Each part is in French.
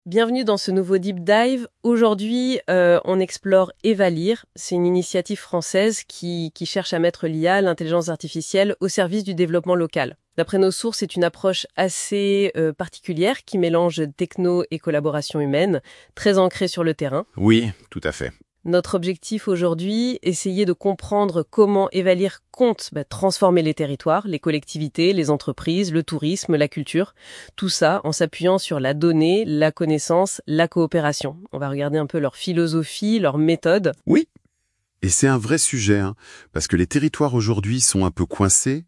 Bienvenue dans ce nouveau Deep Dive. Aujourd'hui, on explore Evalir. C'est une initiative française qui cherche à mettre l'IA, l'intelligence artificielle, au service du développement local. D'après nos sources, c'est une approche assez particulière qui mélange techno et collaboration humaine, très ancrée sur le terrain. Oui, tout à fait. Notre objectif aujourd'hui, essayer de comprendre comment Evalir compte transformer les territoires, les collectivités, les entreprises, le tourisme, la culture. Tout ça en s'appuyant sur la donnée, la connaissance, la coopération. On va regarder un peu leur philosophie, leur méthode. Oui, et c'est un vrai sujet, parce que les territoires aujourd'hui sont un peu coincés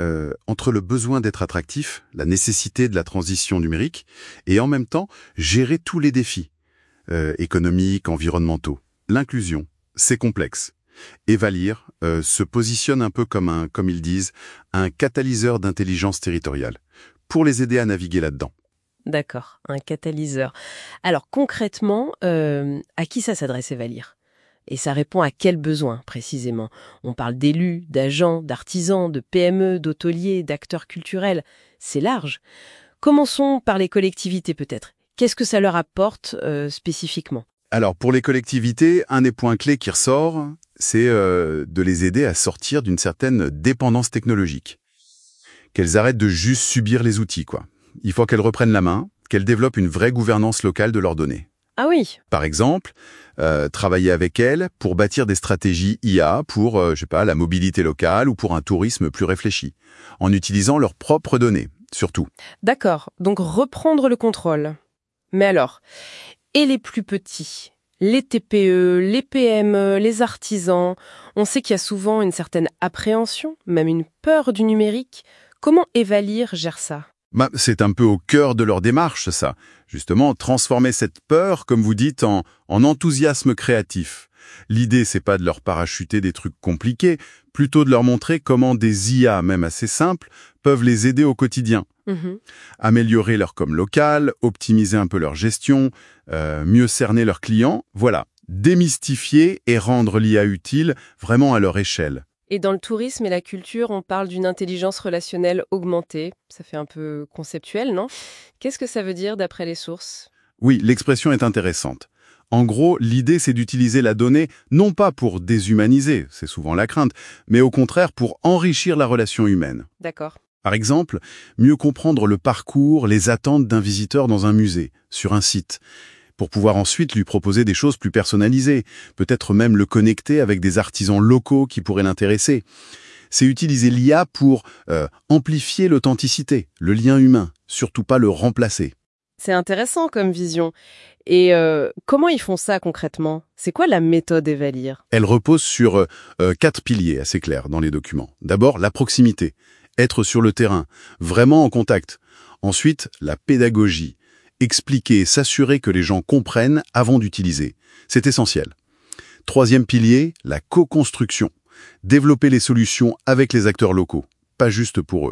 entre le besoin d'être attractifs, la nécessité de la transition numérique, et en même temps gérer tous les défis économiques, environnementaux. L'inclusion, c'est complexe. Evalir se positionne un peu comme ils disent, un catalyseur d'intelligence territoriale, pour les aider à naviguer là-dedans. D'accord, un catalyseur. Alors concrètement, à qui ça s'adresse Evalir ? Et ça répond à quels besoins précisément ? On parle d'élus, d'agents, d'artisans, de PME, d'hôteliers, d'acteurs culturels. C'est large. Commençons par les collectivités peut-être. Qu'est-ce que ça leur apporte spécifiquement ? Alors, pour les collectivités, un des points clés qui ressort, c'est de les aider à sortir d'une certaine dépendance technologique. Qu'elles arrêtent de juste subir les outils, quoi. Il faut qu'elles reprennent la main, qu'elles développent une vraie gouvernance locale de leurs données. Ah oui. Par exemple, travailler avec elles pour bâtir des stratégies IA pour, la mobilité locale ou pour un tourisme plus réfléchi, en utilisant leurs propres données, surtout. D'accord, donc reprendre le contrôle. Mais alors, et les plus petits, les TPE, les PME, les artisans, on sait qu'il y a souvent une certaine appréhension, même une peur du numérique. Comment Evalir gère ça ? C'est un peu au cœur de leur démarche, ça. Justement, transformer cette peur, comme vous dites, en enthousiasme créatif. L'idée, c'est pas de leur parachuter des trucs compliqués, plutôt de leur montrer comment des IA, même assez simples, peuvent les aider au quotidien. Améliorer leur com local, optimiser un peu leur gestion, mieux cerner leurs clients, voilà. Démystifier et rendre l'IA utile vraiment à leur échelle. Et dans le tourisme et la culture, on parle d'une intelligence relationnelle augmentée. Ça fait un peu conceptuel, non ? Qu'est-ce que ça veut dire d'après les sources ? Oui, l'expression est intéressante. En gros, l'idée, c'est d'utiliser la donnée non pas pour déshumaniser, c'est souvent la crainte, mais au contraire pour enrichir la relation humaine. D'accord. Par exemple, mieux comprendre le parcours, les attentes d'un visiteur dans un musée, sur un site, pour pouvoir ensuite lui proposer des choses plus personnalisées, peut-être même le connecter avec des artisans locaux qui pourraient l'intéresser. C'est utiliser l'IA pour amplifier l'authenticité, le lien humain, surtout pas le remplacer. C'est intéressant comme vision. Et comment ils font ça concrètement ? C'est quoi la méthode Evalir ? Elle repose sur 4 piliers assez clairs dans les documents. D'abord, la proximité, être sur le terrain, vraiment en contact. Ensuite, la pédagogie, expliquer et s'assurer que les gens comprennent avant d'utiliser. C'est essentiel. Troisième pilier, la co-construction, développer les solutions avec les acteurs locaux, pas juste pour eux.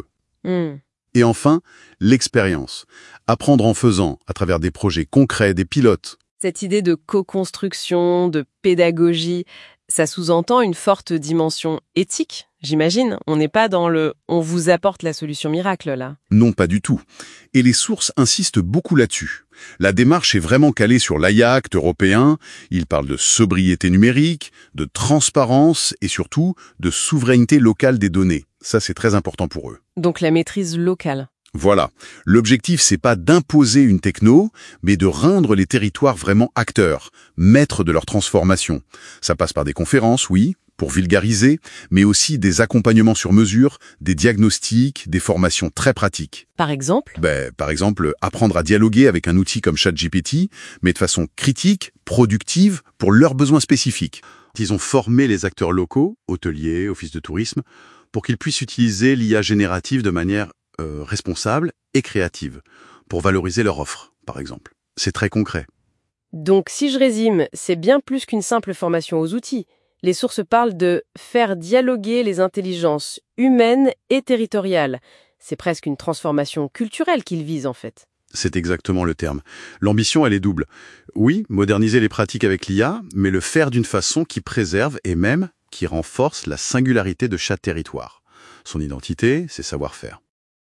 Et enfin, l'expérience. Apprendre en faisant, à travers des projets concrets, des pilotes. Cette idée de co-construction, de pédagogie, ça sous-entend une forte dimension éthique, j'imagine. On n'est pas dans le « on vous apporte la solution miracle » là. Non, pas du tout. Et les sources insistent beaucoup là-dessus. La démarche est vraiment calée sur l'AIA Act européen. Il parle de sobriété numérique, de transparence et surtout de souveraineté locale des données. Ça, c'est très important pour eux. Donc la maîtrise locale. Voilà. L'objectif, c'est pas d'imposer une techno, mais de rendre les territoires vraiment acteurs, maîtres de leur transformation. Ça passe par des conférences, oui, pour vulgariser, mais aussi des accompagnements sur mesure, des diagnostics, des formations très pratiques. Par exemple ? Par exemple, apprendre à dialoguer avec un outil comme ChatGPT, mais de façon critique, productive, pour leurs besoins spécifiques. Ils ont formé les acteurs locaux, hôteliers, offices de tourisme, pour qu'ils puissent utiliser l'IA générative de manière responsable et créative, pour valoriser leur offre, par exemple. C'est très concret. Donc, si je résume, c'est bien plus qu'une simple formation aux outils. Les sources parlent de faire dialoguer les intelligences humaines et territoriales. C'est presque une transformation culturelle qu'ils visent, en fait. C'est exactement le terme. L'ambition, elle est double. Oui, moderniser les pratiques avec l'IA, mais le faire d'une façon qui préserve et même qui renforce la singularité de chaque territoire. Son identité, ses savoir-faire.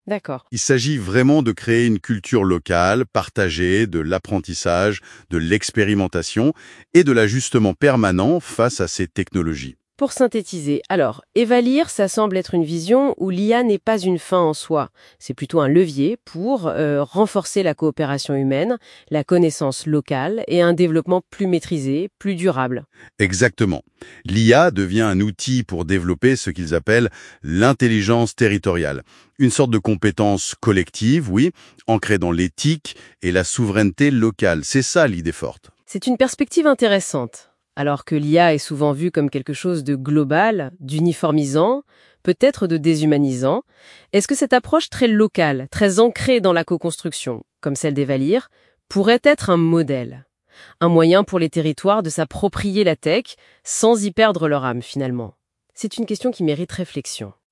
D'accord. Il s'agit vraiment de créer une culture locale, partagée, de l'apprentissage, de l'expérimentation et de l'ajustement permanent face à ces technologies. Pour synthétiser, alors, Evalir, ça semble être une vision où l'IA n'est pas une fin en soi. C'est plutôt un levier pour renforcer la coopération humaine, la connaissance locale et un développement plus maîtrisé, plus durable. Exactement. L'IA devient un outil pour développer ce qu'ils appellent l'intelligence territoriale. Une sorte de compétence collective, oui, ancrée dans l'éthique et la souveraineté locale. C'est ça l'idée forte. C'est une perspective intéressante. Alors que l'IA est souvent vue comme quelque chose de global, d'uniformisant, peut-être de déshumanisant, est-ce que cette approche très locale, très ancrée dans la co-construction, comme celle d'Evalir, pourrait être un modèle? Un moyen pour les territoires de s'approprier la tech sans y perdre leur âme finalement? C'est une question qui mérite réflexion.